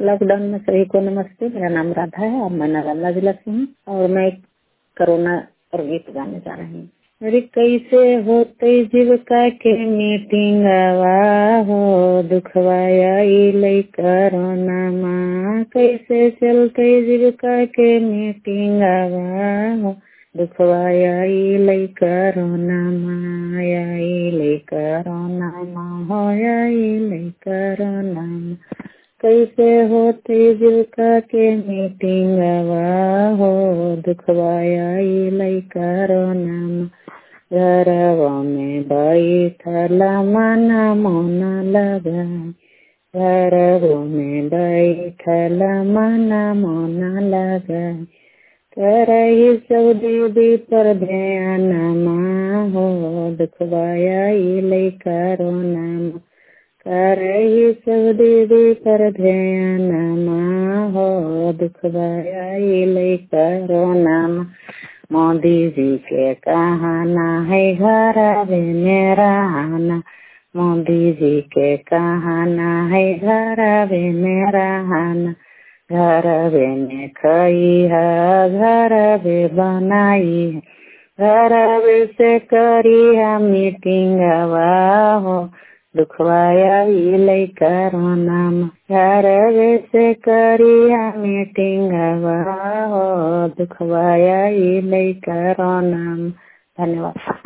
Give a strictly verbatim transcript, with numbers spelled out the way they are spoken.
Lockdown में सभी को नमस्ते। मेरा नाम राधा है और मैं नवादा जिला से हूँ और मैं एक कोरोना पर गीत गाने जा रही हूँ। अरे कैसे होते जीविका के मीटिंग हो दुखवाया इले कोरोना माँ, कैसे चलते जीविका के मीटिंग हो दुखवाया इले कोरोना माया इले कोरोना माँ होया इले कोरोना माँ, कैसे होते जीविका के मीटिंग हो दुखवाया इले कोरोना माँ, घरवा में बैठल मन मोन लगा, घरवा में बैठल मन मोन लगा, करही सब दीदी पर ध्यान माँ हो दुखवाया इले कोरोना माँ, करही सब दीदी पर ध्यान माँ हो दुखवाया इले कोरोना माँ, मोदी जी के कहना है घर में रहना, मोदी जी के कहना है घर में रहना, घर में खई है घर में बनाई है, घर से करी है मीटिंग हो दुखवाया इले कोरोना माँ, घर से करी है मीटिंग हो दुखवाया इले कोरोना माँ। धन्यवाद।